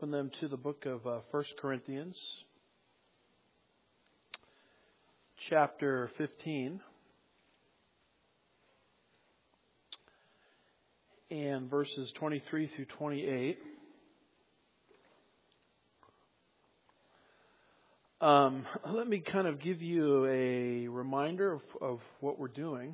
Open them to the book of 1 Corinthians, chapter 15, and verses 23 through 28. Let me kind of give you a reminder of what we're doing.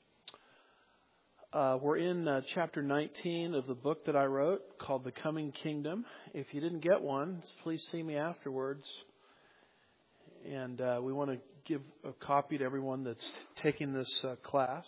We're in chapter 19 of the book that I wrote called The Coming Kingdom. If you didn't get one, please see me afterwards. And we want to give a copy to everyone that's taking this class.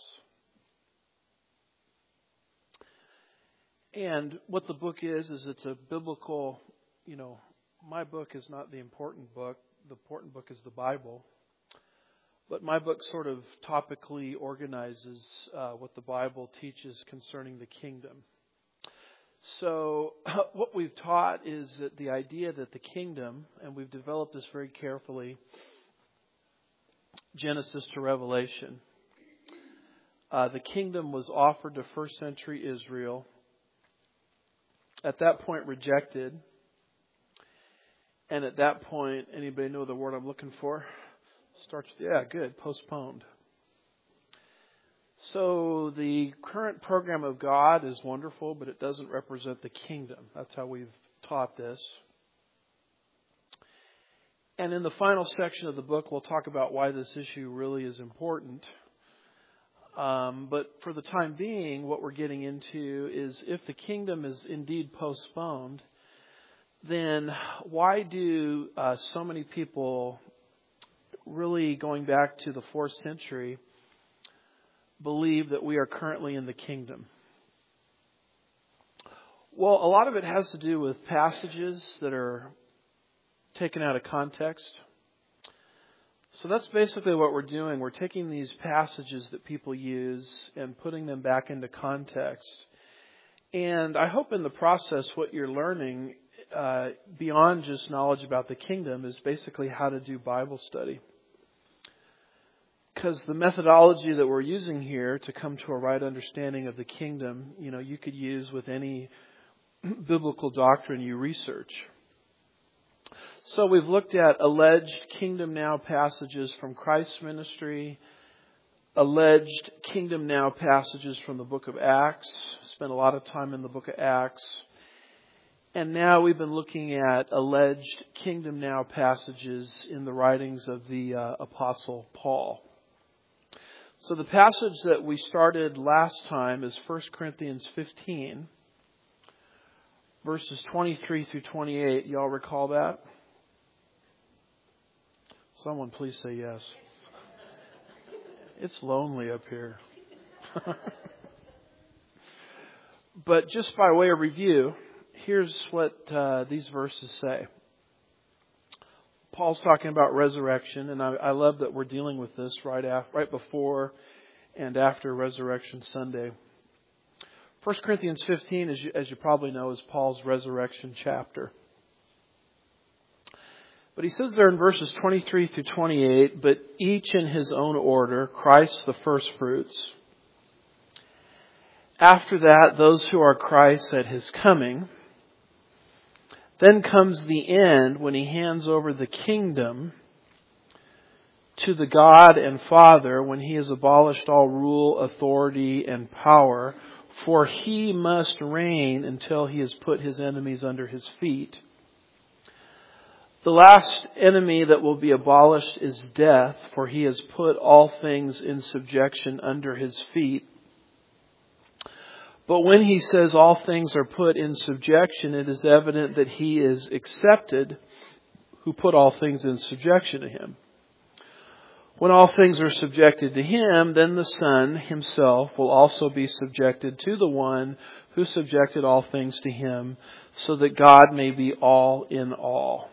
And what the book is it's a biblical, my book is not the important book. The important book is the Bible. But my book sort of topically organizes what the Bible teaches concerning the kingdom. So what we've taught is that the idea that the kingdom, and we've developed this very carefully, Genesis to Revelation. The kingdom was offered to first century Israel. At that point rejected. And at that point, anybody know the word I'm looking for? Postponed. So the current program of God is wonderful, but it doesn't represent the kingdom. That's how we've taught this. And in the final section of the book, we'll talk about why this issue really is important. But for the time being, what we're getting into is if the kingdom is indeed postponed, then why do so many people, really going back to the 4th century, believe that we are currently in the kingdom? Well, a lot of it has to do with passages that are taken out of context. So that's basically what we're doing. We're taking these passages that people use and putting them back into context. And I hope in the process what you're learning, beyond just knowledge about the kingdom, is basically how to do Bible study. Because the methodology that we're using here to come to a right understanding of the kingdom, you could use with any biblical doctrine you research. So we've looked at alleged kingdom now passages from Christ's ministry, alleged kingdom now passages from the book of Acts, spent a lot of time in the book of Acts. And now we've been looking at alleged kingdom now passages in the writings of the Apostle Paul. So the passage that we started last time is 1 Corinthians 15, verses 23 through 28. Y'all recall that? Someone please say yes. It's lonely up here. But just by way of review, here's what these verses say. Paul's talking about resurrection, and I love that we're dealing with this right before and after Resurrection Sunday. 1 Corinthians 15, as you probably know, is Paul's resurrection chapter. But he says there in verses 23 through 28, but each in his own order, Christ the firstfruits. After that, those who are Christ's at his coming. Then comes the end when he hands over the kingdom to the God and Father, when he has abolished all rule, authority, and power. For he must reign until he has put his enemies under his feet. The last enemy that will be abolished is death, for he has put all things in subjection under his feet. But when he says all things are put in subjection, it is evident that he is accepted who put all things in subjection to him. When all things are subjected to him, then the Son himself will also be subjected to the one who subjected all things to him, so that God may be all in all.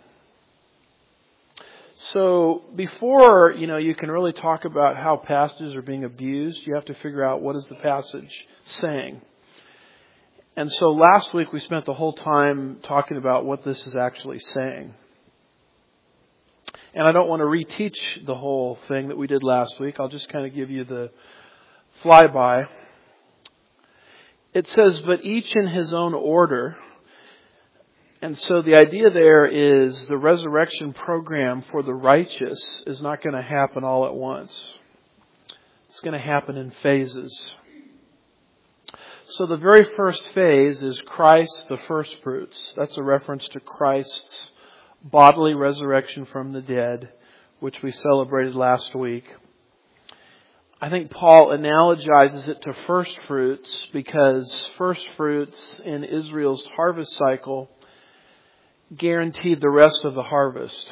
So before, you can really talk about how passages are being abused, you have to figure out what is the passage saying. And so last week we spent the whole time talking about what this is actually saying. And I don't want to reteach the whole thing that we did last week. I'll just kind of give you the flyby. It says, but each in his own order. And so the idea there is the resurrection program for the righteous is not going to happen all at once. It's going to happen in phases. So the very first phase is Christ, the first fruits. That's a reference to Christ's bodily resurrection from the dead, which we celebrated last week. I think Paul analogizes it to first fruits because first fruits in Israel's harvest cycle guaranteed the rest of the harvest.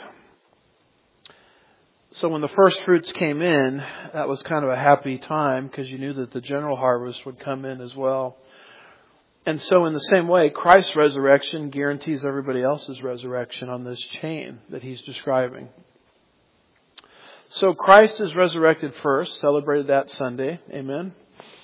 So when the first fruits came in, that was kind of a happy time because you knew that the general harvest would come in as well. And so in the same way, Christ's resurrection guarantees everybody else's resurrection on this chain that he's describing. So Christ is resurrected first, celebrated that Sunday. Amen.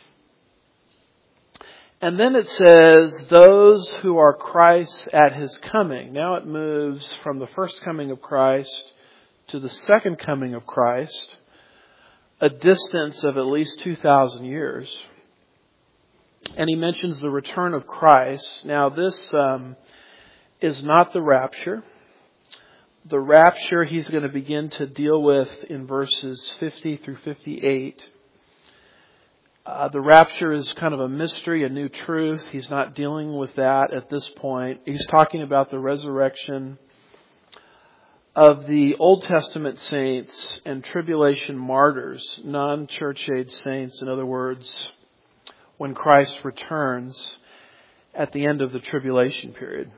And then it says, those who are Christ at His coming. Now it moves from the first coming of Christ to the second coming of Christ, a distance of at least 2,000 years. And he mentions the return of Christ. Now this is not the rapture. The rapture he's going to begin to deal with in verses 50 through 58. The rapture is kind of a mystery, a new truth. He's not dealing with that at this point. He's talking about the resurrection of the Old Testament saints and tribulation martyrs, non-church age saints, in other words, when Christ returns at the end of the tribulation period.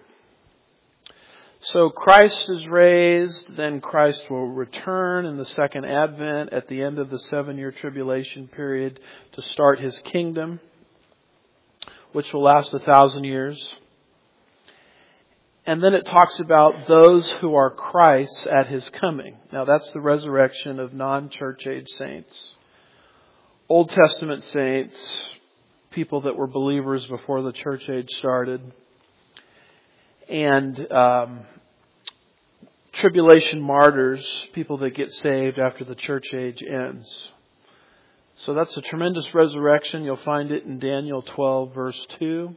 So Christ is raised, then Christ will return in the second advent at the end of the 7-year tribulation period to start His kingdom, which will last 1,000 years. And then it talks about those who are Christ's at His coming. Now that's the resurrection of non-church age saints. Old Testament saints, people that were believers before the church age started. And tribulation martyrs, people that get saved after the church age ends. So that's a tremendous resurrection. You'll find it in Daniel 12, verse 2.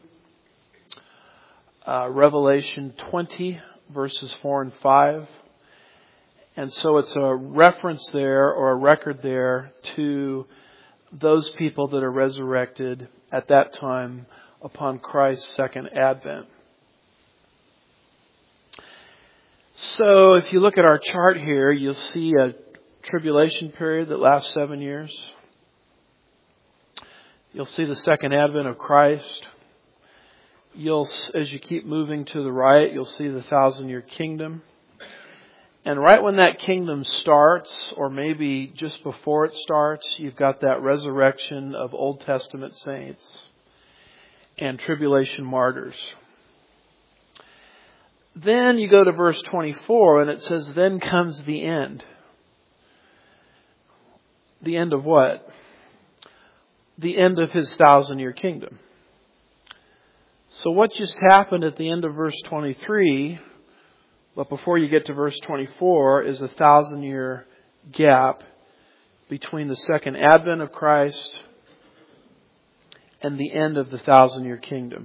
Revelation 20, verses 4 and 5. And so it's a reference there, or a record there, to those people that are resurrected at that time upon Christ's second advent. So if you look at our chart here, you'll see a tribulation period that lasts 7 years. You'll see the second advent of Christ. As you keep moving to the right, you'll see the 1,000-year kingdom. And right when that kingdom starts, or maybe just before it starts, you've got that resurrection of Old Testament saints and tribulation martyrs. Then you go to verse 24 and it says, then comes the end. The end of what? The end of His 1,000-year kingdom. So what just happened at the end of verse 23, but before you get to verse 24, is a 1,000-year gap between the second advent of Christ and the end of the 1,000-year kingdom.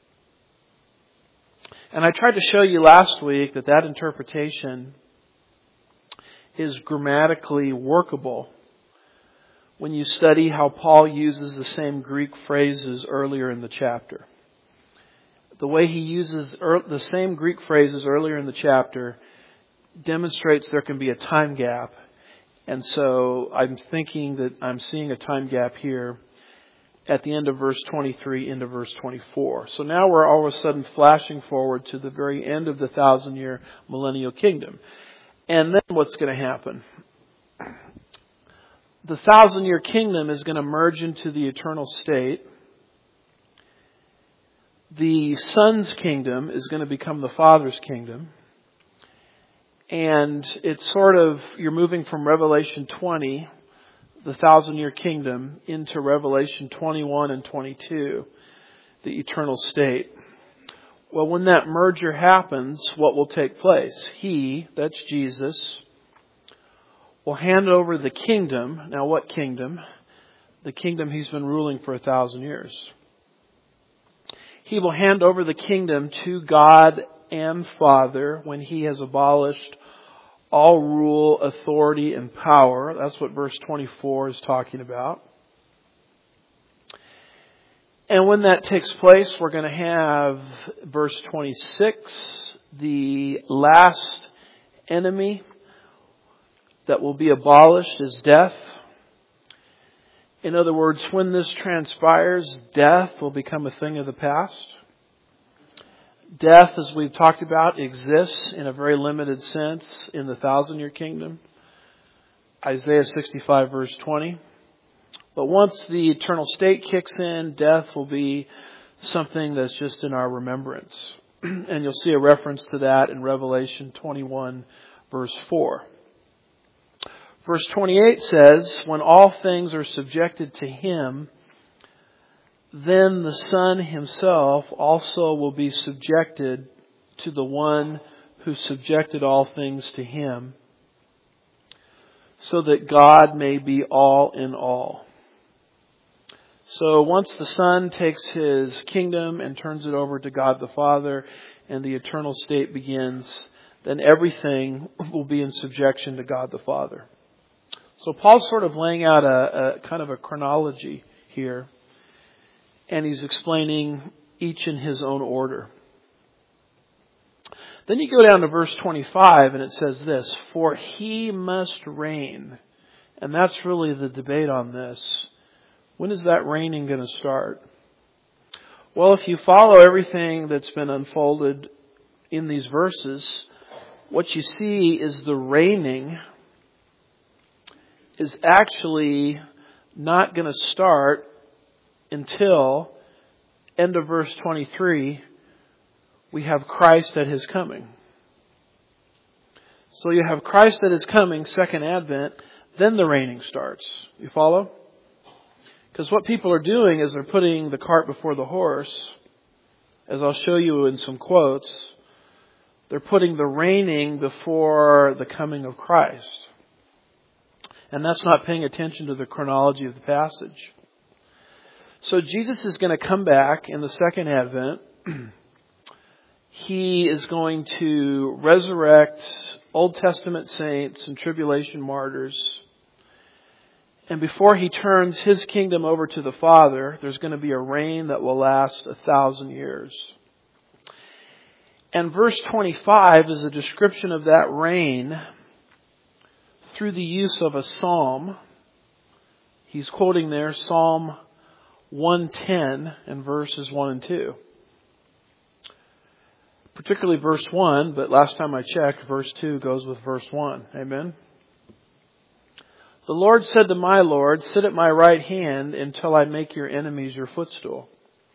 And I tried to show you last week that interpretation is grammatically workable when you study how Paul uses the same Greek phrases earlier in the chapter. The way he uses the same Greek phrases earlier in the chapter demonstrates there can be a time gap. And so I'm thinking that I'm seeing a time gap here at the end of verse 23 into verse 24. So now we're all of a sudden flashing forward to the very end of the 1,000-year millennial kingdom. And then what's going to happen? The 1,000-year kingdom is going to merge into the eternal state. The Son's kingdom is going to become the Father's kingdom. And it's you're moving from Revelation 20, the 1,000-year kingdom, into Revelation 21 and 22, the eternal state. Well, when that merger happens, what will take place? He, that's Jesus, will hand over the kingdom. Now, what kingdom? The kingdom He's been ruling for 1,000 years. He will hand over the kingdom to God and Father when He has abolished all rule, authority, and power. That's what verse 24 is talking about. And when that takes place, we're going to have verse 26, the last enemy that will be abolished is death. In other words, when this transpires, death will become a thing of the past. Death, as we've talked about, exists in a very limited sense in the 1,000-year kingdom. Isaiah 65 verse 20. But once the eternal state kicks in, death will be something that's just in our remembrance. And you'll see a reference to that in Revelation 21 verse 4. Verse 28 says, when all things are subjected to Him, then the Son Himself also will be subjected to the one who subjected all things to Him, so that God may be all in all. So once the Son takes His kingdom and turns it over to God the Father and the eternal state begins, then everything will be in subjection to God the Father. So Paul's sort of laying out a kind of a chronology here, and he's explaining each in his own order. Then you go down to verse 25 and it says this, for He must reign. And that's really the debate on this. When is that reigning going to start? Well, if you follow everything that's been unfolded in these verses, what you see is the reigning is actually not going to start until end of verse 23. We have Christ at His coming. So you have Christ at His coming, second advent, then the reigning starts. You follow? Because what people are doing is they're putting the cart before the horse. As I'll show you in some quotes, they're putting the reigning before the coming of Christ. And that's not paying attention to the chronology of the passage. So Jesus is going to come back in the second advent. He is going to resurrect Old Testament saints and tribulation martyrs. And before He turns His kingdom over to the Father, there's going to be a reign that will last 1,000 years. And verse 25 is a description of that reign through the use of a psalm. He's quoting there Psalm 110 and verses 1 and 2. Particularly verse 1, but last time I checked, verse 2 goes with verse 1. Amen? The Lord said to my Lord, sit at my right hand until I make your enemies your footstool.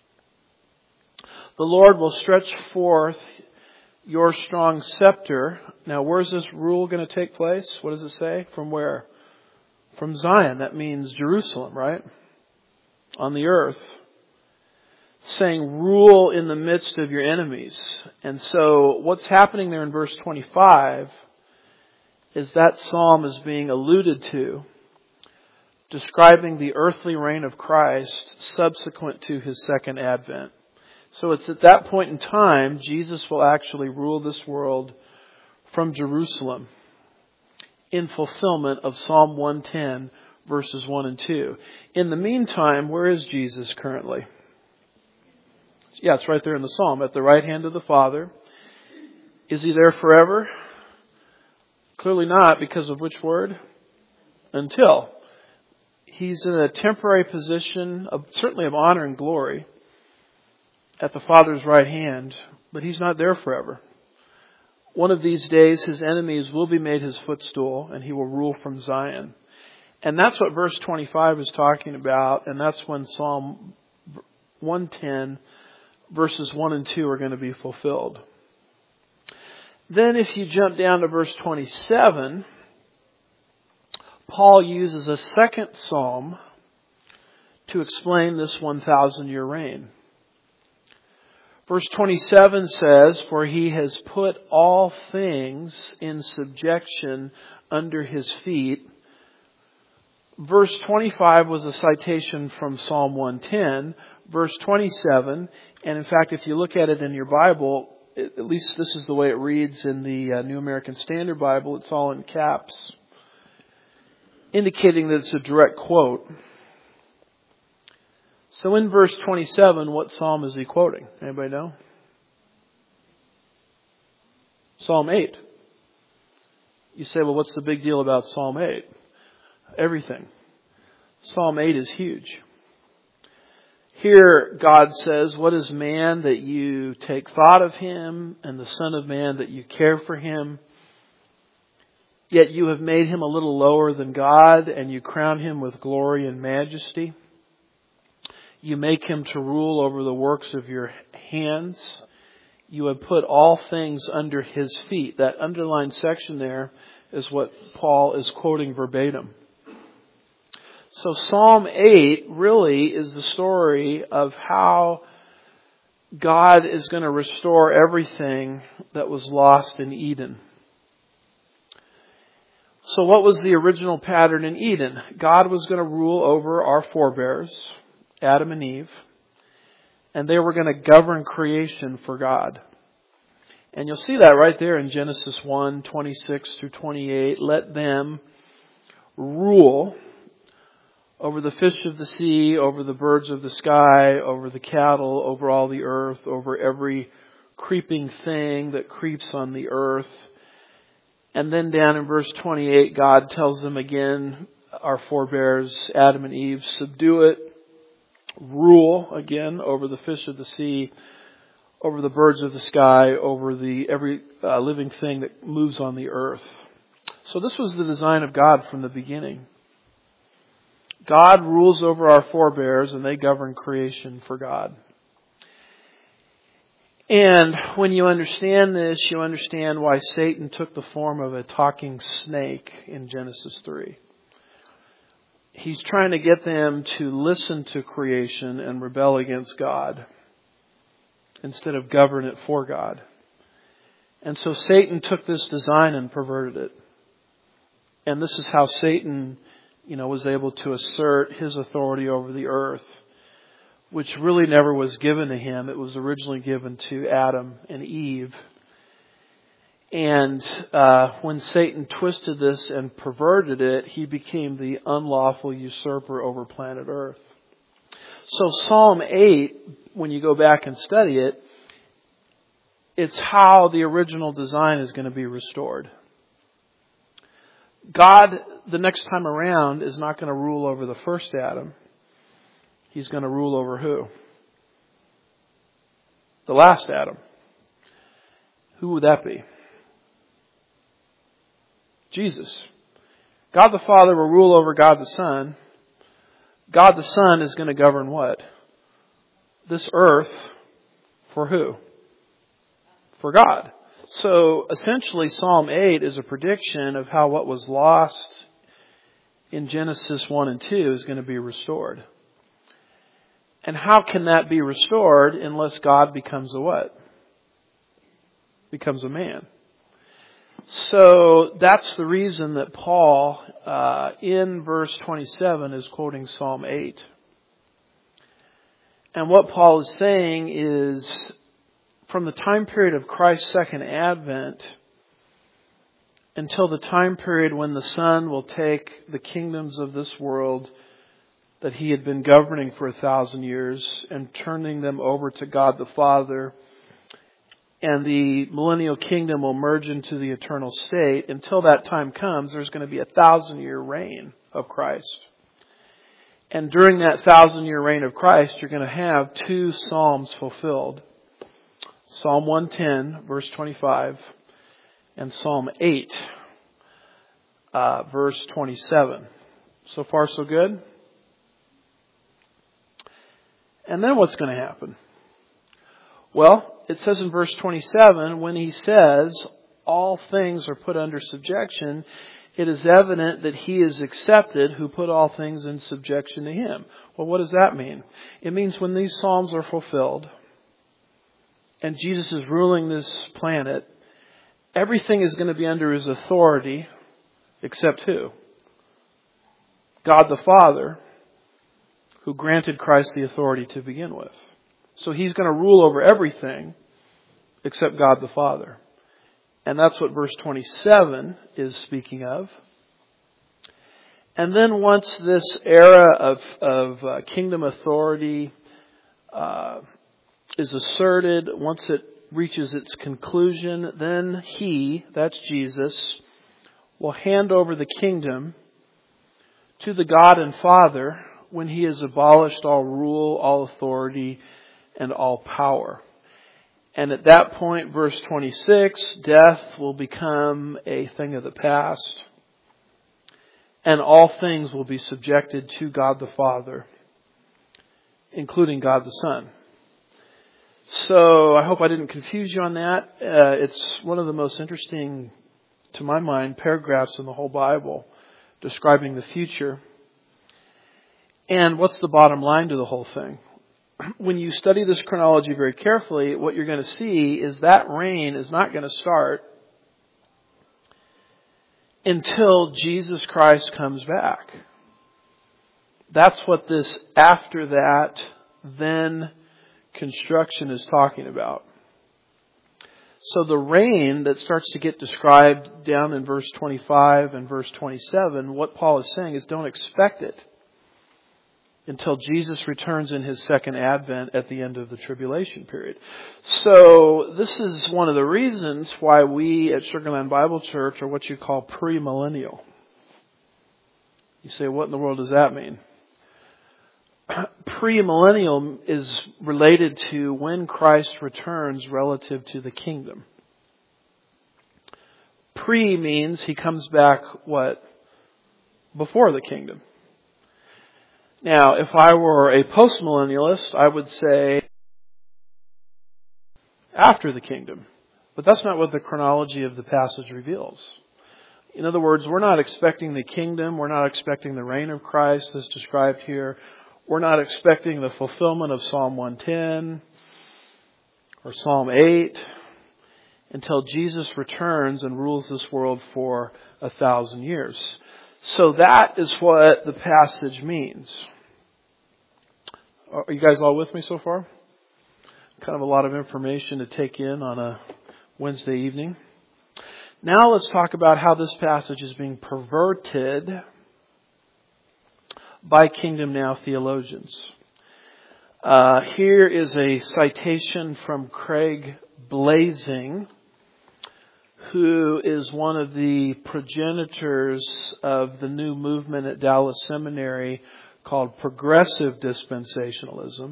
The Lord will stretch forth your strong scepter. Now, where's this rule going to take place? What does it say? From where? From Zion. That means Jerusalem, right? On the earth. Saying, rule in the midst of your enemies. And so, what's happening there in verse 25 is that psalm is being alluded to, describing the earthly reign of Christ subsequent to His second advent. So it's at that point in time, Jesus will actually rule this world from Jerusalem in fulfillment of Psalm 110, verses 1 and 2. In the meantime, where is Jesus currently? Yeah, it's right there in the Psalm, at the right hand of the Father. Is He there forever? Clearly not, because of which word? Until. He's in a temporary position, certainly of honor and glory, at the Father's right hand, but He's not there forever. One of these days, His enemies will be made His footstool, and He will rule from Zion. And that's what verse 25 is talking about, and that's when Psalm 110, verses 1 and 2 are going to be fulfilled. Then if you jump down to verse 27, Paul uses a second psalm to explain this 1,000-year reign. Verse 27 says, for He has put all things in subjection under His feet. Verse 25 was a citation from Psalm 110. Verse 27, and in fact, if you look at it in your Bible, at least this is the way it reads in the New American Standard Bible. It's all in caps, indicating that it's a direct quote. So in verse 27, what psalm is he quoting? Anybody know? Psalm 8. You say, well, what's the big deal about Psalm 8? Everything. Psalm 8 is huge. Here God says, what is man that you take thought of him, and the Son of Man that you care for him? Yet you have made him a little lower than God, and you crown him with glory and majesty. You make him to rule over the works of your hands. You have put all things under his feet. That underlined section there is what Paul is quoting verbatim. So Psalm 8 really is the story of how God is going to restore everything that was lost in Eden. So what was the original pattern in Eden? God was going to rule over our forebears, Adam and Eve, and they were going to govern creation for God. And you'll see that right there in Genesis 1, 26 through 28. Let them rule over the fish of the sea, over the birds of the sky, over the cattle, over all the earth, over every creeping thing that creeps on the earth. And then down in verse 28, God tells them again, our forebears, Adam and Eve, subdue it, rule again over the fish of the sea, over the birds of the sky, over every living thing that moves on the earth. So this was the design of God from the beginning. God rules over our forebears, and they govern creation for God. And when you understand this, you understand why Satan took the form of a talking snake in Genesis 3. He's trying to get them to listen to creation and rebel against God instead of govern it for God. And so Satan took this design and perverted it. And this is how Satan, was able to assert his authority over the earth, which really never was given to him. It was originally given to Adam and Eve. And when Satan twisted this and perverted it, he became the unlawful usurper over planet Earth. So Psalm 8, when you go back and study it, it's how the original design is going to be restored. God, the next time around, is not going to rule over the first Adam. He's going to rule over who? The last Adam. Who would that be? Jesus. God the Father will rule over God the Son. God the Son is going to govern what? This earth for who? For God. So essentially Psalm 8 is a prediction of how what was lost in Genesis 1 and 2 is going to be restored. And how can that be restored unless God becomes a what? Becomes a man. So that's the reason that Paul, in verse 27, is quoting Psalm 8. And what Paul is saying is, from the time period of Christ's second advent until the time period when the Son will take the kingdoms of this world that he had been governing for 1,000 years and turning them over to God the Father, and the millennial kingdom will merge into the eternal state. Until that time comes, there's going to be a 1,000-year reign of Christ. And during that 1,000-year reign of Christ, you're going to have two Psalms fulfilled. Psalm 110, verse 25, and Psalm 8, verse 27. So far, so good? And then what's going to happen? Well, it says in verse 27, when he says all things are put under subjection, it is evident that he is accepted who put all things in subjection to him. Well, what does that mean? It means when these Psalms are fulfilled and Jesus is ruling this planet, everything is going to be under his authority except who? God the Father, who granted Christ the authority to begin with. So he's going to rule over everything except God the Father. And that's what verse 27 is speaking of. And then once this era of kingdom authority is asserted, once it reaches its conclusion, then He, that's Jesus, will hand over the kingdom to the God and Father when He has abolished all rule, all authority, and all power. And at that point, verse 26, death will become a thing of the past, and all things will be subjected to God the Father, including God the Son. So I hope I didn't confuse you on that. It's one of the most interesting, to my mind, paragraphs in the whole Bible describing the future. And what's the bottom line to the whole thing? When you study this chronology very carefully, what you're going to see is that reign is not going to start until Jesus Christ comes back. That's what this after that, then construction is talking about. So the reign that starts to get described down in verse 25 and verse 27, what Paul is saying is don't expect it until Jesus returns in His second advent at the end of the tribulation period. So this is one of the reasons why we at Sugar Land Bible Church are what you call premillennial. You say, what in the world does that mean? Premillennial is related to when Christ returns relative to the kingdom. Pre means He comes back, what? Before the kingdom. Now, if I were a postmillennialist, I would say after the kingdom. But that's not what the chronology of the passage reveals. In other words, we're not expecting the kingdom. We're not expecting the reign of Christ as described here. We're not expecting the fulfillment of Psalm 110 or Psalm 8 until Jesus returns and rules this world for 1,000 years. So that is what the passage means. Are you guys all with me so far? Kind of a lot of information to take in on a Wednesday evening. Now let's talk about how this passage is being perverted by Kingdom Now theologians. Here is a citation from Craig Blazing, who is one of the progenitors of the new movement at Dallas Seminary called Progressive Dispensationalism,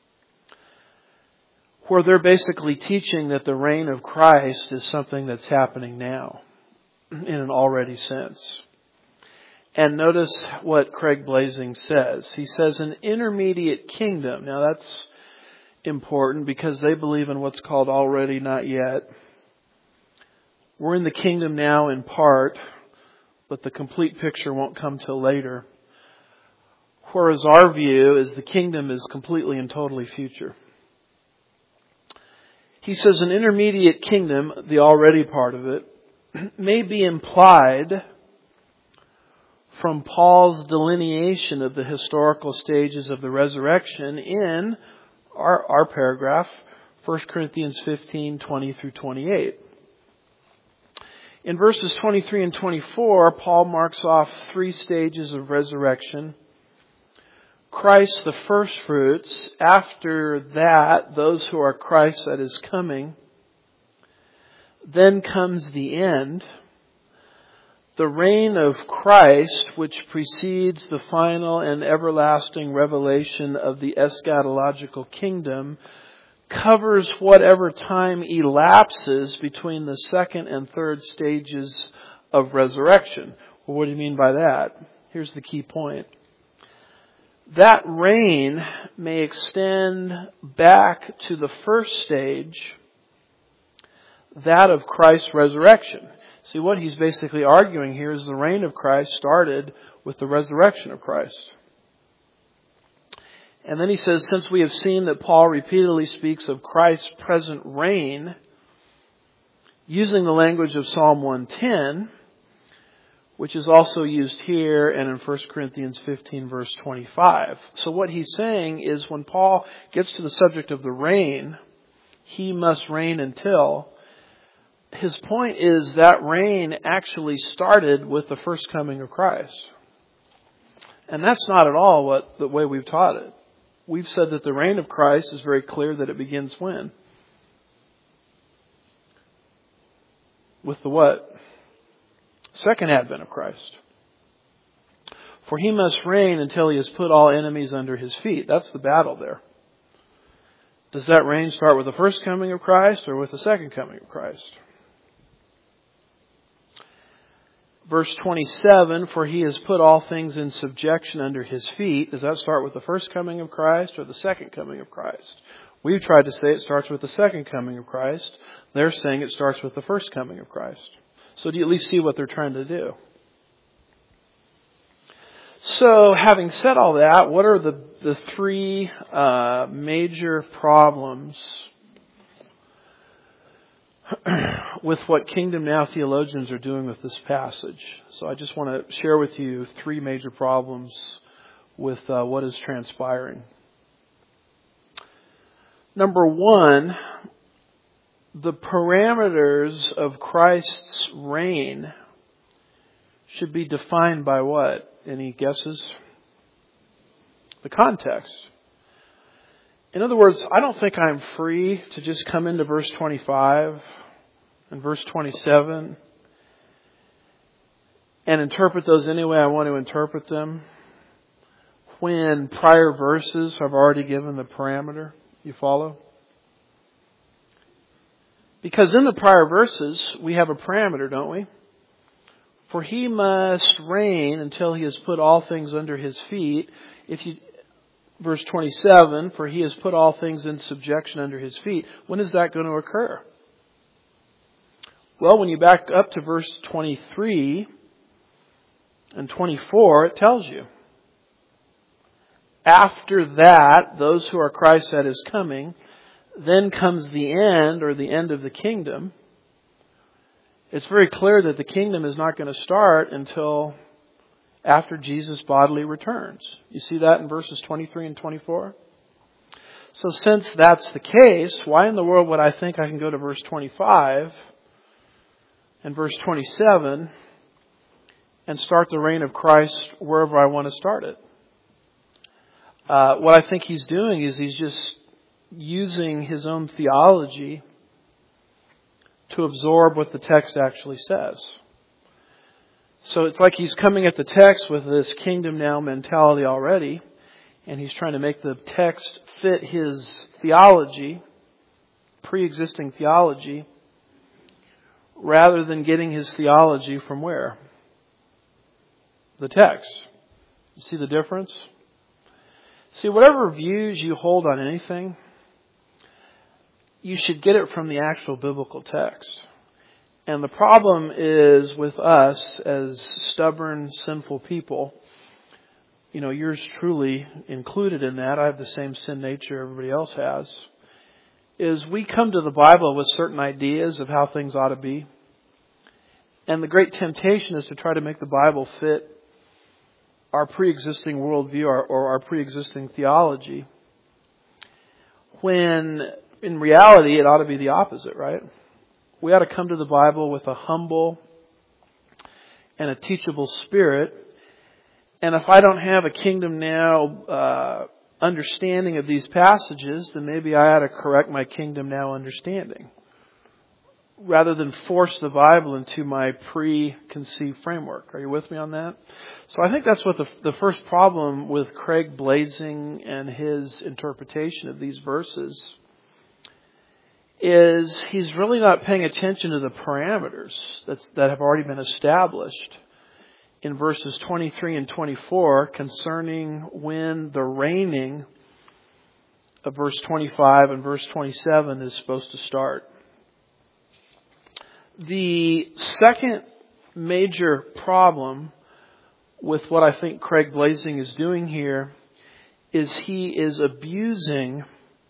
where they're basically teaching that the reign of Christ is something that's happening now in an already sense. And notice what Craig Blazing says. He says an intermediate kingdom. Now that's important because they believe in what's called already not yet. We're in the kingdom now in part, but the complete picture won't come till later. Whereas our view is the kingdom is completely and totally future. He says an intermediate kingdom, the already part of it, may be implied from Paul's delineation of the historical stages of the resurrection in our paragraph, 1 Corinthians 15, 20 through 28. In verses 23 and 24, Paul marks off 3 stages of resurrection. Christ, the first fruits. After that, those who are Christ at His coming. Then comes the end. The reign of Christ, which precedes the final and everlasting revelation of the eschatological kingdom, covers whatever time elapses between the second and third stages of resurrection. Well, what do you mean by that? Here's the key point. That reign may extend back to the first stage, that of Christ's resurrection. See, what he's basically arguing here is the reign of Christ started with the resurrection of Christ. And then he says, since we have seen that Paul repeatedly speaks of Christ's present reign, using the language of Psalm 110, which is also used here and in 1 Corinthians 15 verse 25. So what he's saying is when Paul gets to the subject of the reign, He must reign until. His point is that reign actually started with the first coming of Christ. And that's not at all the way we've taught it. We've said that the reign of Christ is very clear that it begins when? With the what? Second advent of Christ. For he must reign until he has put all enemies under his feet. That's the battle there. Does that reign start with the first coming of Christ or with the second coming of Christ? Verse 27, for he has put all things in subjection under his feet. Does that start with the first coming of Christ or the second coming of Christ? We've tried to say it starts with the second coming of Christ. They're saying it starts with the first coming of Christ. So do you at least see what they're trying to do? So having said all that, what are the three major problems with what Kingdom Now theologians are doing with this passage? So I just want to share with you three major problems with what is transpiring. Number one, the parameters of Christ's reign should be defined by what? Any guesses? The context. In other words, I don't think I'm free to just come into verse 25 and verse 27 and interpret those any way I want to interpret them when prior verses have already given the parameter. You follow? Because in the prior verses, we have a parameter, don't we? For he must reign until he has put all things under his feet. Verse 27, for he has put all things in subjection under his feet. When is that going to occur? Well, when you back up to verse 23 and 24, it tells you. After that, those who are Christ at his coming, then comes the end, or the end of the kingdom. It's very clear that the kingdom is not going to start until after Jesus bodily returns. You see that in verses 23 and 24? So since that's the case, why in the world would I think I can go to verse 25 and verse 27 and start the reign of Christ wherever I want to start it? What I think he's doing is he's just using his own theology to absorb what the text actually says. So it's like he's coming at the text with this kingdom now mentality already, and he's trying to make the text fit his theology, pre-existing theology, rather than getting his theology from where? The text. You see the difference? See, whatever views you hold on anything, you should get it from the actual biblical text. And the problem is with us as stubborn, sinful people, yours truly included in that, I have the same sin nature everybody else has, is we come to the Bible with certain ideas of how things ought to be. And the great temptation is to try to make the Bible fit our pre-existing worldview or our pre-existing theology, when in reality it ought to be the opposite, right? We ought to come to the Bible with a humble and a teachable spirit. And if I don't have a Kingdom Now understanding of these passages, then maybe I ought to correct my Kingdom Now understanding, rather than force the Bible into my preconceived framework. Are you with me on that? So I think that's what the first problem with Craig Blazing and his interpretation of these verses is he's really not paying attention to the parameters that have already been established in verses 23 and 24 concerning when the reigning of verse 25 and verse 27 is supposed to start. The second major problem with what I think Craig Blazing is doing here is he is abusing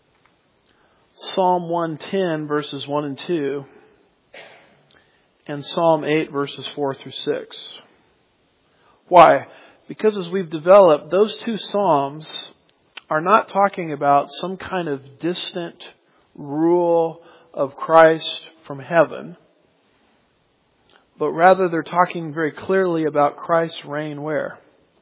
Psalm 110 verses 1 and 2 and Psalm 8 verses 4 through 6. Why? Because as we've developed, those two Psalms are not talking about some kind of distant rule of Christ from heaven, but rather they're talking very clearly about Christ's reign where?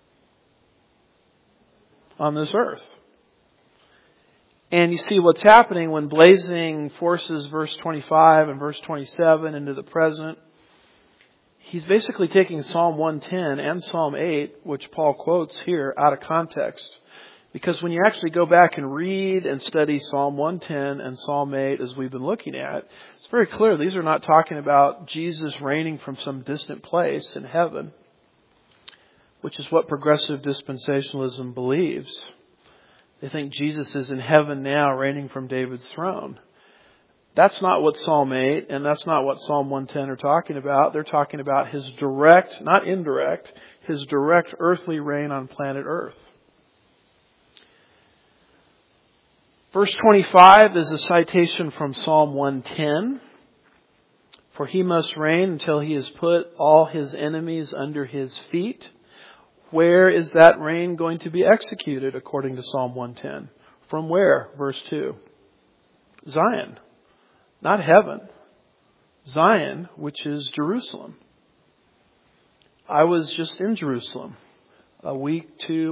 On this earth. And you see what's happening when Blazing forces verse 25 and verse 27 into the present. He's basically taking Psalm 110 and Psalm 8, which Paul quotes here, out of context. Because when you actually go back and read and study Psalm 110 and Psalm 8, as we've been looking at, it's very clear these are not talking about Jesus reigning from some distant place in heaven, which is what progressive dispensationalism believes. They think Jesus is in heaven now, reigning from David's throne. That's not what Psalm 8 and that's not what Psalm 110 are talking about. They're talking about His direct, not indirect, His direct earthly reign on planet Earth. Verse 25 is a citation from Psalm 110. For He must reign until He has put all His enemies under His feet. Where is that reign going to be executed according to Psalm 110? From where? Verse 2. Zion. Not heaven. Zion, which is Jerusalem. I was just in Jerusalem a week,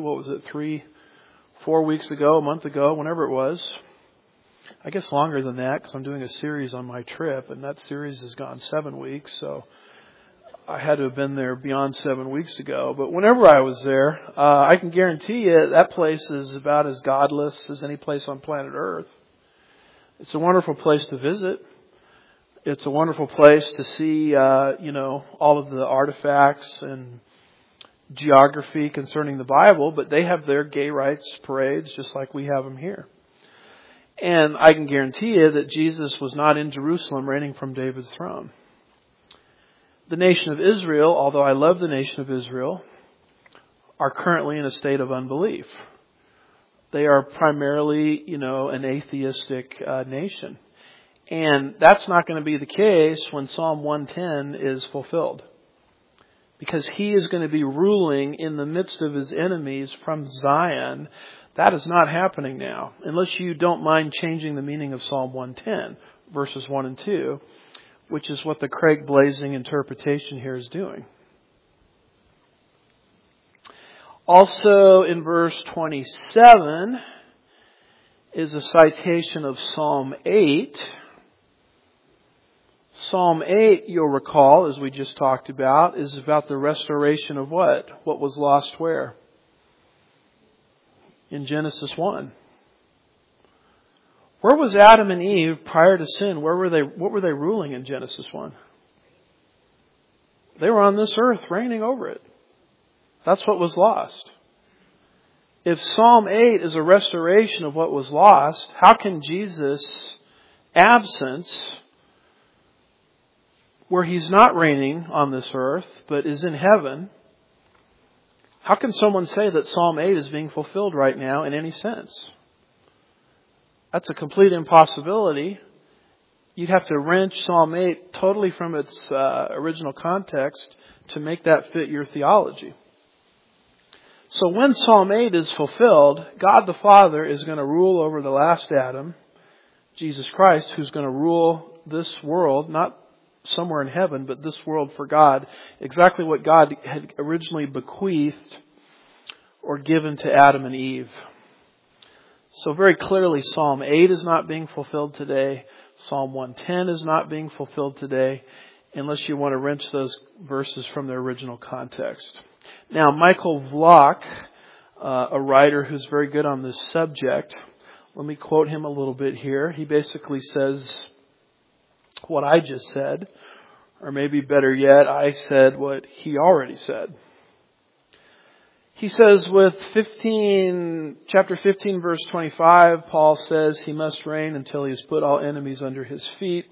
4 weeks ago, a month ago, whenever it was. I guess longer than that because I'm doing a series on my trip and that series has gone 7 weeks, so I had to have been there beyond 7 weeks ago. But whenever I was there, I can guarantee you that place is about as godless as any place on planet Earth. It's a wonderful place to visit. It's a wonderful place to see, all of the artifacts and geography concerning the Bible, but they have their gay rights parades just like we have them here. And I can guarantee you that Jesus was not in Jerusalem reigning from David's throne. The nation of Israel, although I love the nation of Israel, are currently in a state of unbelief. They are primarily, an atheistic nation. And that's not going to be the case when Psalm 110 is fulfilled. Because He is going to be ruling in the midst of His enemies from Zion. That is not happening now. Unless you don't mind changing the meaning of Psalm 110, verses 1 and 2, which is what the Craig Blazing interpretation here is doing. Also in verse 27 is a citation of Psalm 8. Psalm 8, you'll recall, as we just talked about, is about the restoration of what? What was lost where? In Genesis 1. Where was Adam and Eve prior to sin? What were they ruling in Genesis 1? They were on this earth, reigning over it. That's what was lost. If Psalm 8 is a restoration of what was lost, how can Jesus' absence, where He's not reigning on this earth, but is in heaven, how can someone say that Psalm 8 is being fulfilled right now in any sense? That's a complete impossibility. You'd have to wrench Psalm 8 totally from its original context to make that fit your theology. So when Psalm 8 is fulfilled, God the Father is going to rule over the last Adam, Jesus Christ, who's going to rule this world, not somewhere in heaven, but this world for God, exactly what God had originally bequeathed or given to Adam and Eve. So very clearly, Psalm 8 is not being fulfilled today. Psalm 110 is not being fulfilled today, unless you want to wrench those verses from their original context. Now, Michael Vlock, a writer who's very good on this subject, let me quote him a little bit here. He basically says what I just said, or maybe better yet, I said what he already said. He says with chapter 15, verse 25, Paul says He must reign until He has put all enemies under His feet.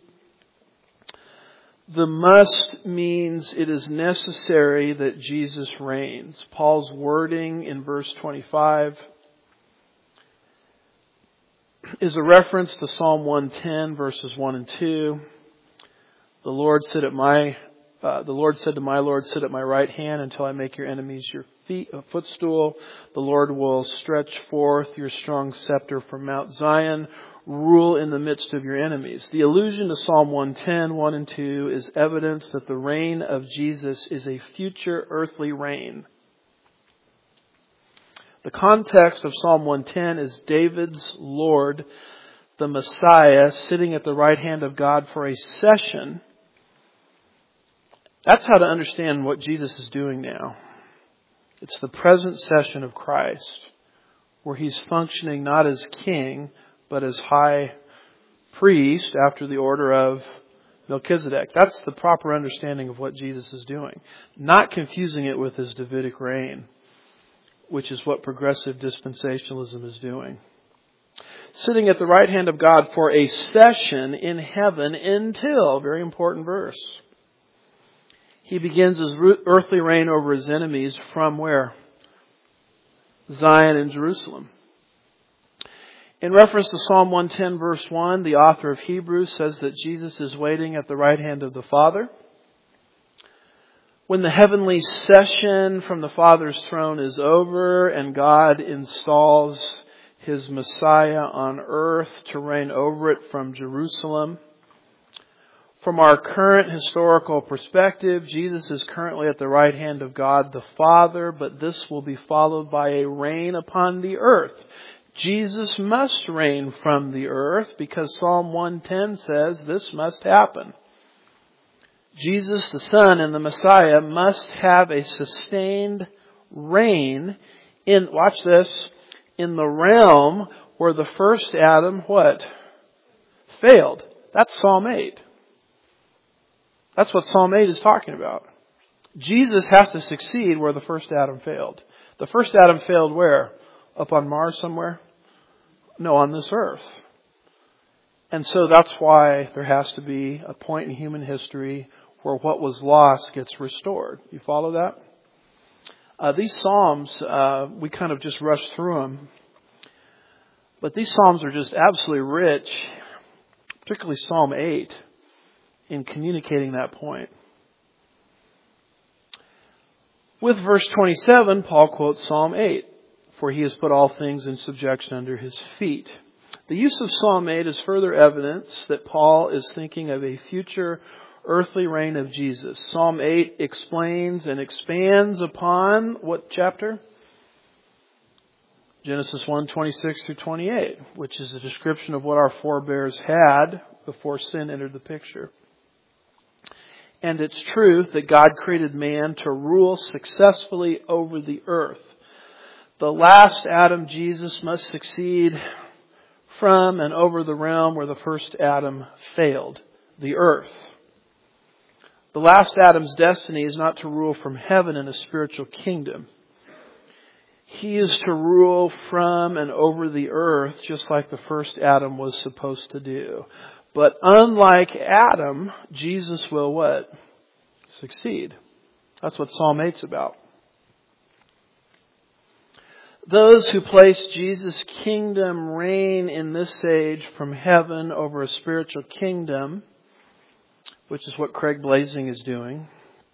The must means it is necessary that Jesus reigns. Paul's wording in verse 25 is a reference to Psalm 110, verses 1 and 2. The Lord sit at my The Lord said to my Lord, sit at my right hand until I make your enemies your footstool. The Lord will stretch forth your strong scepter from Mount Zion. Rule in the midst of your enemies. The allusion to Psalm 110, 1 and 2 is evidence that the reign of Jesus is a future earthly reign. The context of Psalm 110 is David's Lord, the Messiah, sitting at the right hand of God for a session. That's how to understand what Jesus is doing now. It's the present session of Christ, where He's functioning not as king, but as high priest after the order of Melchizedek. That's the proper understanding of what Jesus is doing. Not confusing it with His Davidic reign, which is what progressive dispensationalism is doing. Sitting at the right hand of God for a session in heaven until, very important verse, He begins His earthly reign over His enemies from where? Zion and Jerusalem. In reference to Psalm 110 verse 1, the author of Hebrews says that Jesus is waiting at the right hand of the Father. When the heavenly session from the Father's throne is over and God installs His Messiah on earth to reign over it from Jerusalem, from our current historical perspective, Jesus is currently at the right hand of God the Father, but this will be followed by a reign upon the earth. Jesus must reign from the earth because Psalm 110 says this must happen. Jesus, the Son and the Messiah, must have a sustained reign in, watch this, in the realm where the first Adam, what? Failed. That's Psalm 8. That's what Psalm 8 is talking about. Jesus has to succeed where the first Adam failed. The first Adam failed where? Up on Mars somewhere? No, on this earth. And so that's why there has to be a point in human history where what was lost gets restored. You follow that? These Psalms, we kind of just rushed through them. But these Psalms are just absolutely rich, particularly Psalm 8, in communicating that point. With verse 27, Paul quotes Psalm 8. For He has put all things in subjection under His feet. The use of Psalm 8 is further evidence that Paul is thinking of a future earthly reign of Jesus. Psalm 8 explains and expands upon what chapter? Genesis 1:26 through 28, which is a description of what our forebears had before sin entered the picture. And it's truth that God created man to rule successfully over the earth. The last Adam, Jesus, must succeed from and over the realm where the first Adam failed, the earth. The last Adam's destiny is not to rule from heaven in a spiritual kingdom. He is to rule from and over the earth just like the first Adam was supposed to do. But unlike Adam, Jesus will what? Succeed. That's what Psalm 8's about. Those who place Jesus' kingdom reign in this age from heaven over a spiritual kingdom, which is what Craig Blazing is doing,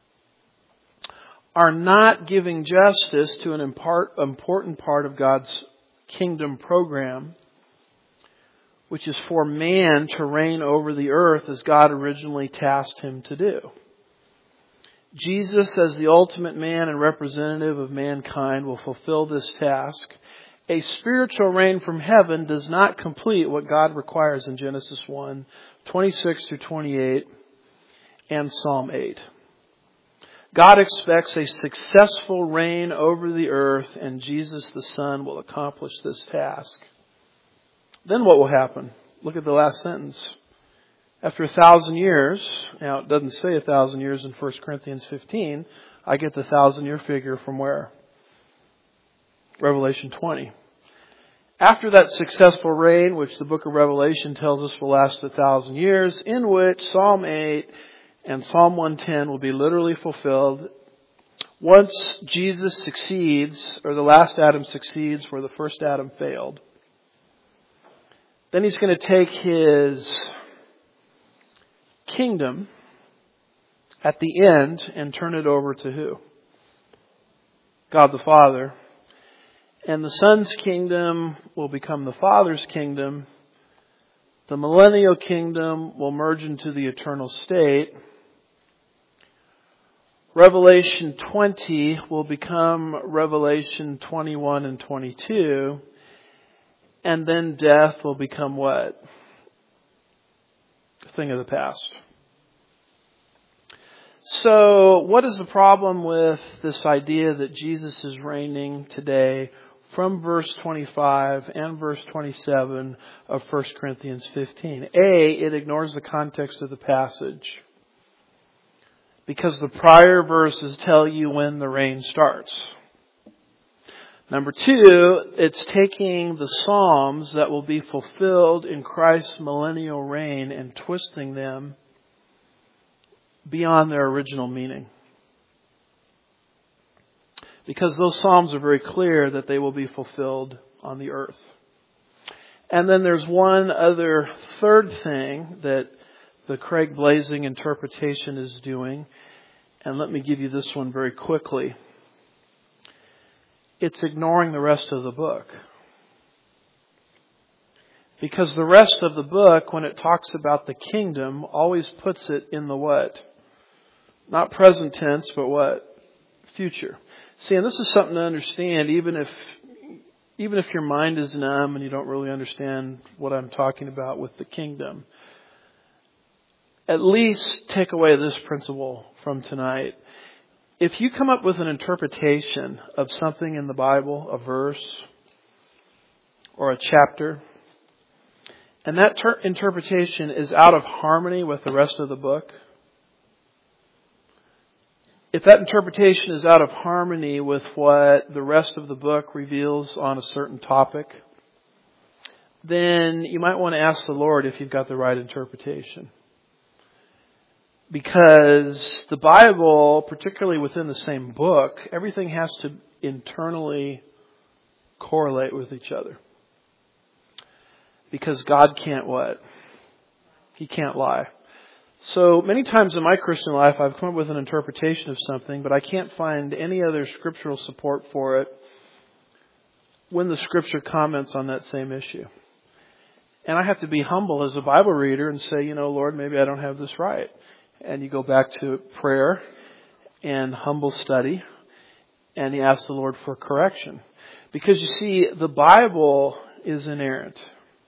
are not giving justice to an important part of God's kingdom program, which is for man to reign over the earth as God originally tasked him to do. Jesus, as the ultimate man and representative of mankind, will fulfill this task. A spiritual reign from heaven does not complete what God requires in Genesis 1:26 through 28 and Psalm 8. God expects a successful reign over the earth, and Jesus the Son will accomplish this task. Then what will happen? Look at the last sentence. After 1,000 years, now it doesn't say 1,000 years in 1 Corinthians 15, I get the 1,000-year figure from where? Revelation 20. After that successful reign, which the book of Revelation tells us will last 1,000 years, in which Psalm 8 and Psalm 110 will be literally fulfilled, once Jesus succeeds, or the last Adam succeeds where the first Adam failed, then He's going to take His kingdom, at the end and turn it over to who? God the Father. And the Son's kingdom will become the Father's kingdom. The millennial kingdom will merge into the eternal state. Revelation 20 will become Revelation 21 and 22. And then death will become what? A thing of the past. So, what is the problem with this idea that Jesus is reigning today from verse 25 and verse 27 of 1 Corinthians 15? A, it ignores the context of the passage, because the prior verses tell you when the reign starts. Number two, it's taking the Psalms that will be fulfilled in Christ's millennial reign and twisting them beyond their original meaning. Because those Psalms are very clear that they will be fulfilled on the earth. And then there's one other third thing that the Craig Blazing interpretation is doing. And let me give you this one very quickly. It's ignoring the rest of the book. Because the rest of the book, when it talks about the kingdom, always puts it in the what? Not present tense, but what? Future. See, and this is something to understand, even if your mind is numb and you don't really understand what I'm talking about with the kingdom. At least take away this principle from tonight. If you come up with an interpretation of something in the Bible, a verse or a chapter, and that interpretation is out of harmony with the rest of the book, if that interpretation is out of harmony with what the rest of the book reveals on a certain topic, then you might want to ask the Lord if you've got the right interpretation. Because the Bible, particularly within the same book, everything has to internally correlate with each other. Because God can't what? He can't lie. So many times in my Christian life, I've come up with an interpretation of something, but I can't find any other scriptural support for it when the Scripture comments on that same issue. And I have to be humble as a Bible reader and say, Lord, maybe I don't have this right. And you go back to prayer and humble study, and you ask the Lord for correction. Because you see, the Bible is inerrant.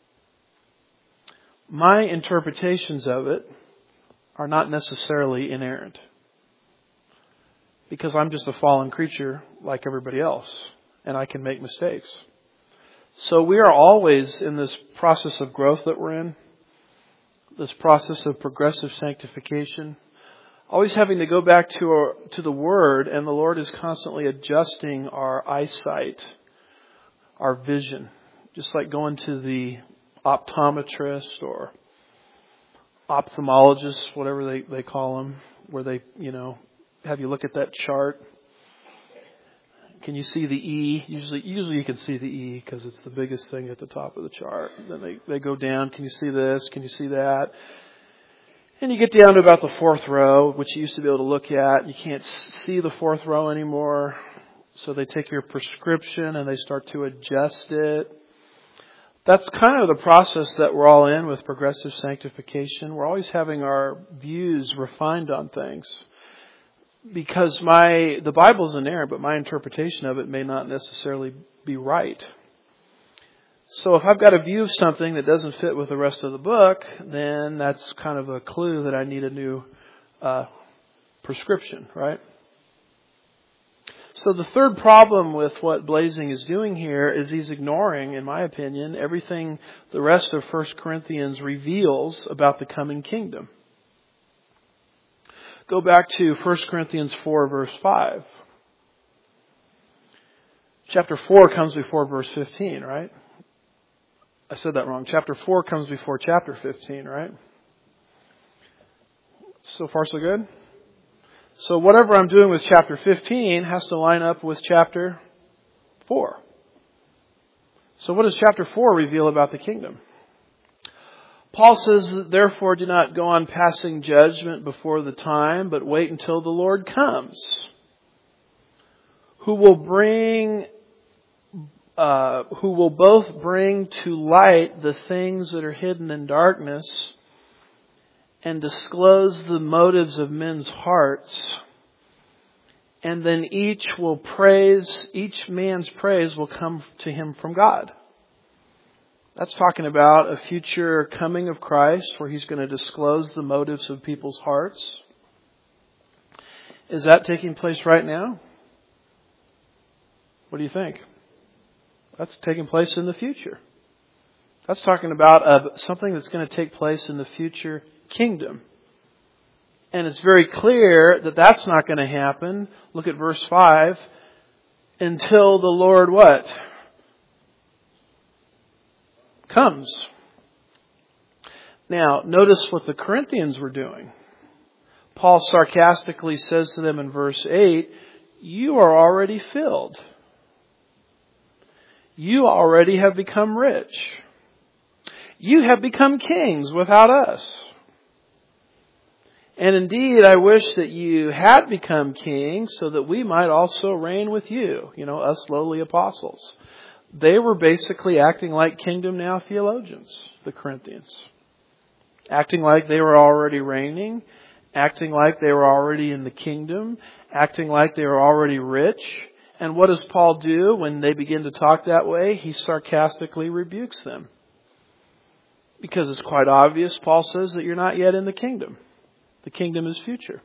My interpretations of it are not necessarily inerrant. Because I'm just a fallen creature like everybody else, and I can make mistakes. So we are always in this process of growth that we're in, this process of progressive sanctification, always having to go back to the Word, and the Lord is constantly adjusting our eyesight, our vision. Just like going to the optometrist or ophthalmologist, whatever they call them, where they, have you look at that chart. Can you see the E? Usually you can see the E because it's the biggest thing at the top of the chart. Then they go down. Can you see this? Can you see that? And you get down to about the fourth row, which you used to be able to look at. You can't see the fourth row anymore. So they take your prescription and they start to adjust it. That's kind of the process that we're all in with progressive sanctification. We're always having our views refined on things. Because the Bible's inerrant, but my interpretation of it may not necessarily be right. So if I've got a view of something that doesn't fit with the rest of the book, then that's kind of a clue that I need a new prescription, right? So the third problem with what Blazing is doing here is he's ignoring, in my opinion, everything the rest of 1 Corinthians reveals about the coming kingdom. Go back to 1 Corinthians 4, verse 5. Chapter 4 comes before verse 15, right? I said that wrong. Chapter 4 comes before chapter 15, right? So far, so good? So whatever I'm doing with chapter 15 has to line up with chapter 4. So what does chapter 4 reveal about the kingdom? Paul says, therefore do not go on passing judgment before the time, but wait until the Lord comes, who will both bring to light the things that are hidden in darkness and disclose the motives of men's hearts. And then each man's praise will come to him from God. That's talking about a future coming of Christ where He's going to disclose the motives of people's hearts. Is that taking place right now? What do you think? That's taking place in the future. That's talking about something that's going to take place in the future kingdom. And it's very clear that that's not going to happen. Look at verse 5. Until the Lord what? Comes. Now, notice what the Corinthians were doing. Paul sarcastically says to them in verse 8, you are already filled. You already have become rich. You have become kings without us. And indeed, I wish that you had become kings so that we might also reign with you. You know, us lowly apostles. They were basically acting like kingdom now theologians, the Corinthians. Acting like they were already reigning. Acting like they were already in the kingdom. Acting like they were already rich. And what does Paul do when they begin to talk that way? He sarcastically rebukes them. Because it's quite obvious, Paul says that you're not yet in the kingdom. The kingdom is future.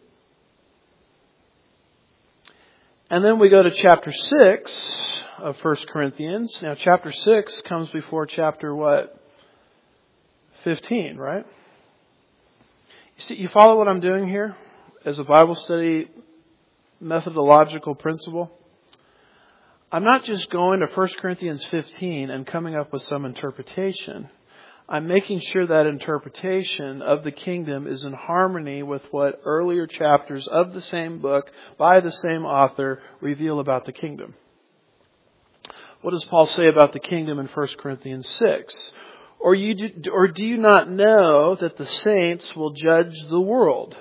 And then we go to chapter 6 of 1 Corinthians. Now chapter 6 comes before chapter what? 15, right? You see, you follow what I'm doing here as a Bible study methodological principle? I'm not just going to 1 Corinthians 15 and coming up with some interpretation. I'm making sure that interpretation of the kingdom is in harmony with what earlier chapters of the same book by the same author reveal about the kingdom. What does Paul say about the kingdom in 1 Corinthians 6? Or do you not know that the saints will judge the world?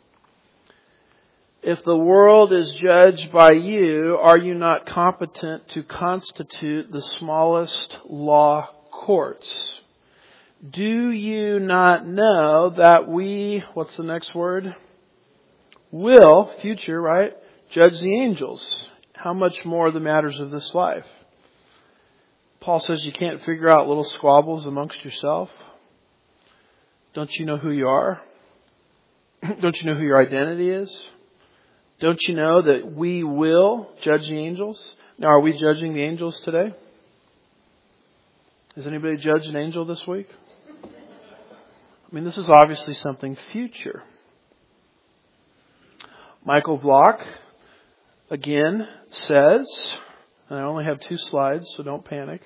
If the world is judged by you, are you not competent to constitute the smallest law courts? Do you not know that we, what's the next word? Will, future, right? Judge the angels. How much more the matters of this life? Paul says you can't figure out little squabbles amongst yourself. Don't you know who you are? Don't you know who your identity is? Don't you know that we will judge the angels? Now, are we judging the angels today? Has anybody judged an angel this week? I mean, this is obviously something future. Michael Block, again, says, and I only have 2 slides, so don't panic.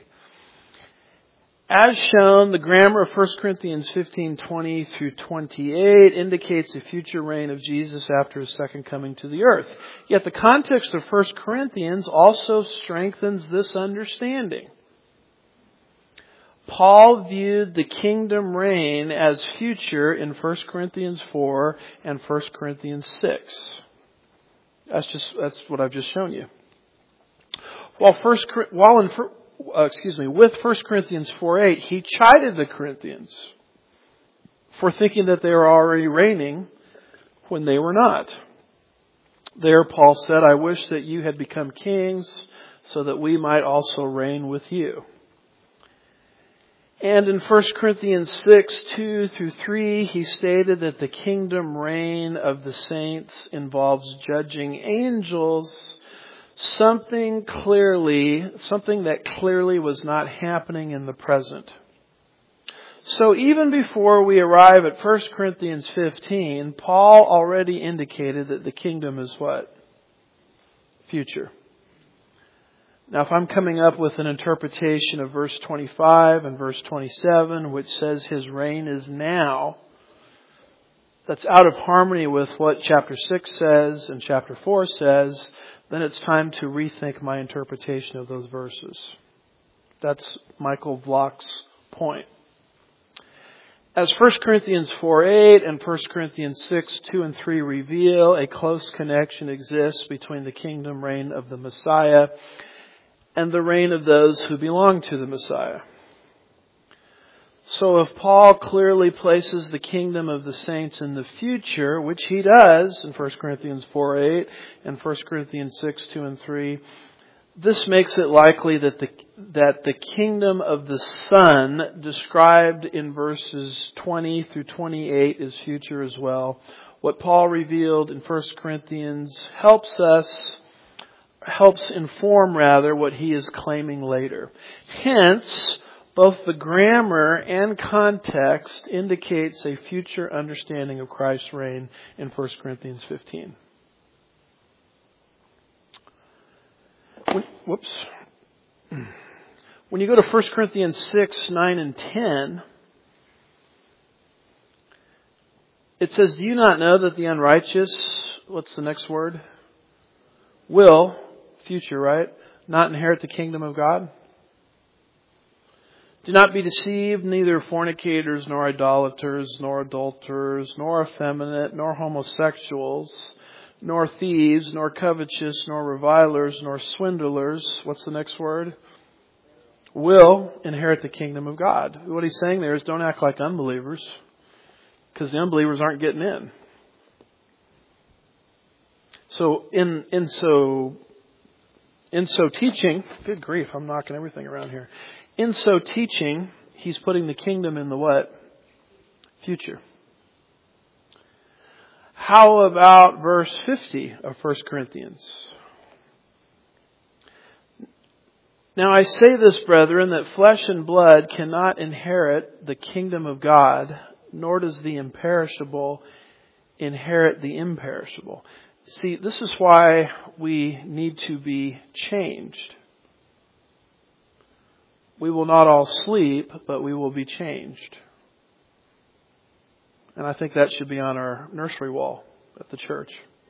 As shown, the grammar of 1 Corinthians 15:20 through 28 indicates a future reign of Jesus after His second coming to the earth. Yet the context of 1 Corinthians also strengthens this understanding. Paul viewed the kingdom reign as future in 1 Corinthians 4 and 1 Corinthians 6. That's what I've just shown you. With 1 Corinthians 4:8, he chided the Corinthians for thinking that they were already reigning when they were not. There, Paul said, I wish that you had become kings so that we might also reign with you. And in 1 Corinthians 6:2 through 3, he stated that the kingdom reign of the saints involves judging angels, something that clearly was not happening in the present. So even before we arrive at 1 Corinthians 15, Paul already indicated that the kingdom is what? Future. Now, if I'm coming up with an interpretation of verse 25 and verse 27, which says His reign is now, that's out of harmony with what chapter 6 says and chapter 4 says, then it's time to rethink my interpretation of those verses. That's Michael Block's point. As 1 Corinthians 4:8 and 1 Corinthians 6:2 and 3 reveal, a close connection exists between the kingdom reign of the Messiah and the reign of those who belong to the Messiah. So if Paul clearly places the kingdom of the saints in the future, which he does in 1 Corinthians 4:8 and 1 Corinthians 6:2 and 3, this makes it likely that the kingdom of the Son described in verses 20 through 28 is future as well. What Paul revealed in 1 Corinthians helps inform what he is claiming later. Hence, both the grammar and context indicates a future understanding of Christ's reign in 1 Corinthians 15. When you go to 1 Corinthians 6, 9, and 10, it says, "Do you not know that the unrighteous," what's the next word? "Will," future, right? "not inherit the kingdom of God? Do not be deceived, neither fornicators, nor idolaters, nor adulterers, nor effeminate, nor homosexuals, nor thieves, nor covetous, nor revilers, nor swindlers," what's the next word? "Will inherit the kingdom of God." What he's saying there is don't act like unbelievers, because the unbelievers aren't getting in. So in so teaching, good grief, I'm knocking everything around here. In so teaching, he's putting the kingdom in the what? Future. How about verse 50 of 1 Corinthians? "Now I say this, brethren, that flesh and blood cannot inherit the kingdom of God, nor does the imperishable inherit the imperishable." See, this is why we need to be changed. We will not all sleep, but we will be changed. And I think that should be on our nursery wall at the church.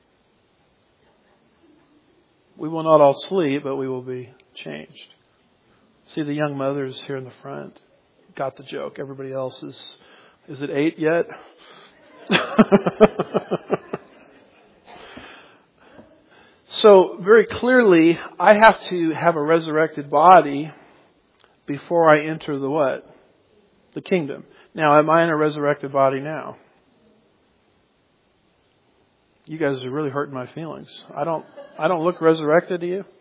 We will not all sleep, but we will be changed. See the young mothers here in the front? Got the joke. Everybody else is it 8 yet? So very clearly, I have to have a resurrected body before I enter the what? The kingdom. Now, am I in a resurrected body now? You guys are really hurting my feelings. I don't look resurrected to you.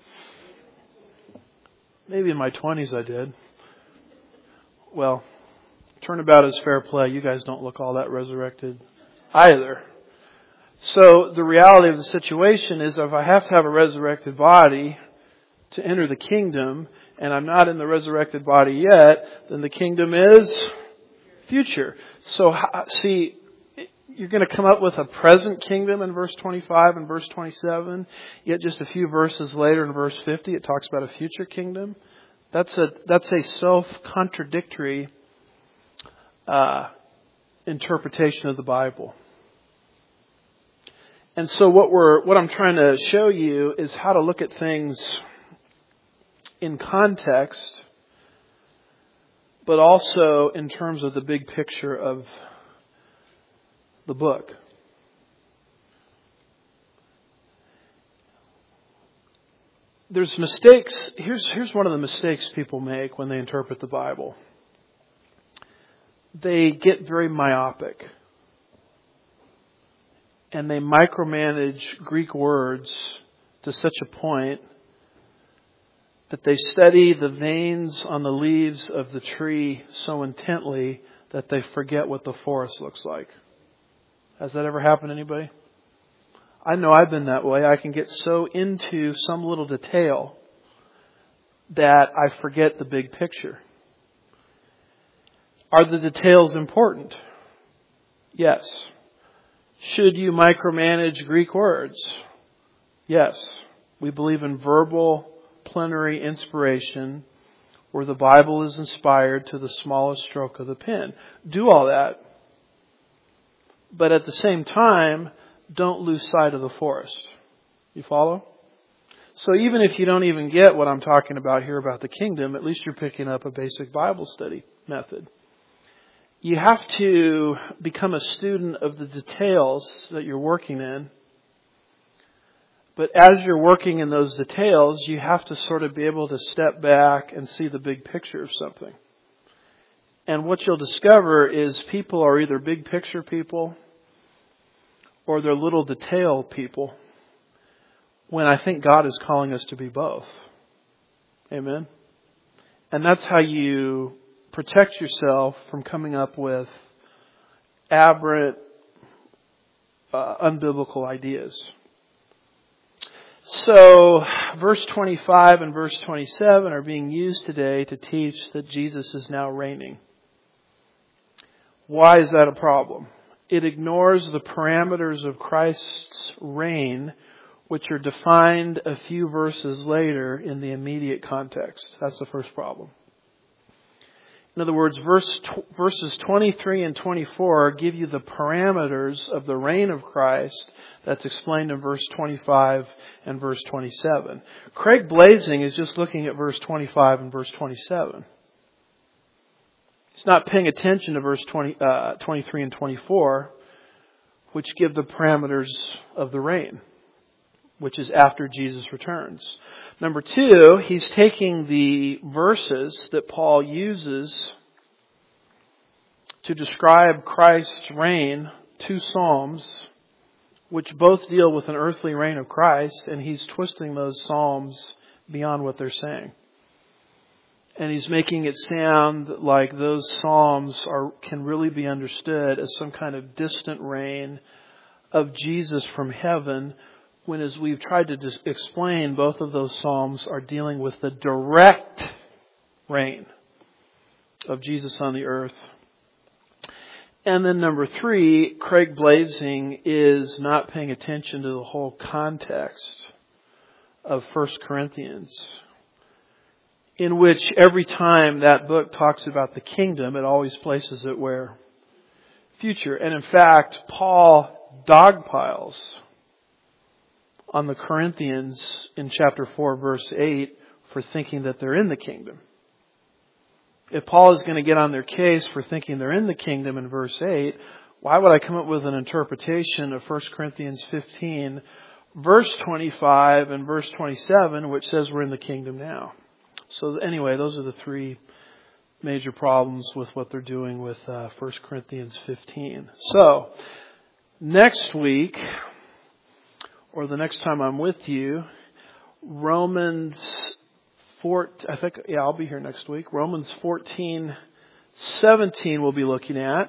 Maybe in my 20s I did. Well, turnabout is fair play. You guys don't look all that resurrected either. So the reality of the situation is if I have to have a resurrected body to enter the kingdom, and I'm not in the resurrected body yet, then the kingdom is future. So, see, you're going to come up with a present kingdom in verse 25 and verse 27. Yet just a few verses later in verse 50, it talks about a future kingdom. That's a self-contradictory interpretation of the Bible. And so what I'm trying to show you is how to look at things in context, but also in terms of the big picture of the book. There's mistakes. Here's one of the mistakes people make when they interpret the Bible. They get very myopic. And they micromanage Greek words to such a point that they study the veins on the leaves of the tree so intently that they forget what the forest looks like. Has that ever happened to anybody? I know I've been that way. I can get so into some little detail that I forget the big picture. Are the details important? Yes. Should you micromanage Greek words? Yes. We believe in verbal plenary inspiration where the Bible is inspired to the smallest stroke of the pen. Do all that. But at the same time, don't lose sight of the forest. You follow? So even if you don't even get what I'm talking about here about the kingdom, at least you're picking up a basic Bible study method. you have to become a student of the details that you're working in. But as you're working in those details, you have to sort of be able to step back and see the big picture of something. And what you'll discover is people are either big picture people or they're little detail people, when I think God is calling us to be both. Amen? And that's how you protect yourself from coming up with aberrant, unbiblical ideas. So, verse 25 and verse 27 are being used today to teach that Jesus is now reigning. Why is that a problem? It ignores the parameters of Christ's reign, which are defined a few verses later in the immediate context. That's the first problem. In other words, verses 23 and 24 give you the parameters of the reign of Christ that's explained in verse 25 and verse 27. Craig Blazing is just looking at verse 25 and verse 27. He's not paying attention to verse 23 and 24, which give the parameters of the reign, which is after Jesus returns. Number two, he's taking the verses that Paul uses to describe Christ's reign, 2 Psalms, which both deal with an earthly reign of Christ, and he's twisting those Psalms beyond what they're saying. And he's making it sound like those Psalms can really be understood as some kind of distant reign of Jesus from heaven, when, as we've tried to explain, both of those Psalms are dealing with the direct reign of Jesus on the earth. And then number 3, Craig Blazing is not paying attention to the whole context of 1 Corinthians, in which every time that book talks about the kingdom, it always places it where? Future. And in fact, Paul dogpiles on the Corinthians in chapter 4, verse 8, for thinking that they're in the kingdom. If Paul is going to get on their case for thinking they're in the kingdom in verse 8, why would I come up with an interpretation of 1 Corinthians 15, verse 25 and verse 27, which says we're in the kingdom now? So anyway, those are the 3 major problems with what they're doing with 1 Corinthians 15. So, next week, or the next time I'm with you, Romans 4, I'll be here next week. Romans 14:17 we'll be looking at,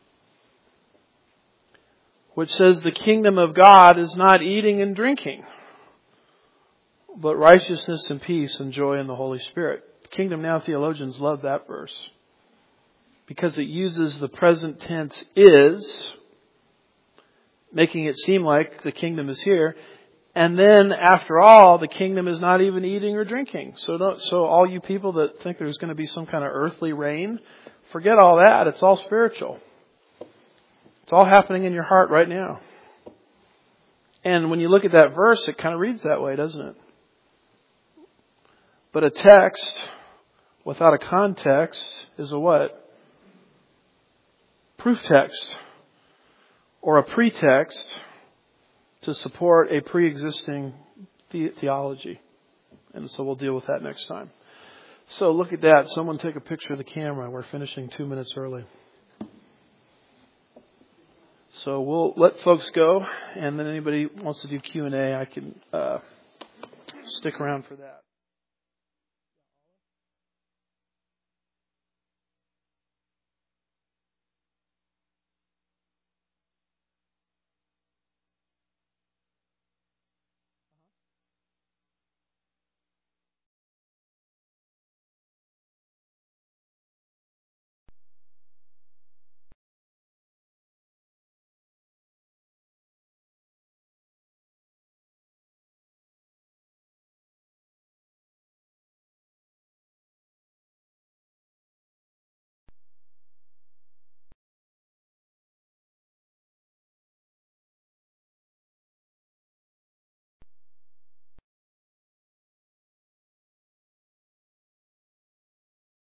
which says the kingdom of God is not eating and drinking, but righteousness and peace and joy in the Holy Spirit. Kingdom Now theologians love that verse because it uses the present tense is, making it seem like the kingdom is here. And then, after all, the kingdom is not even eating or drinking. So all you people that think there's going to be some kind of earthly reign, forget all that. It's all spiritual. It's all happening in your heart right now. And when you look at that verse, it kind of reads that way, doesn't it? But a text without a context is a what? Proof text. Or a pretext to support a pre-existing theology. And so we'll deal with that next time. So look at that. Someone take a picture of the camera. We're finishing 2 minutes early. So we'll let folks go. And then anybody wants to do Q&A, I can stick around for that.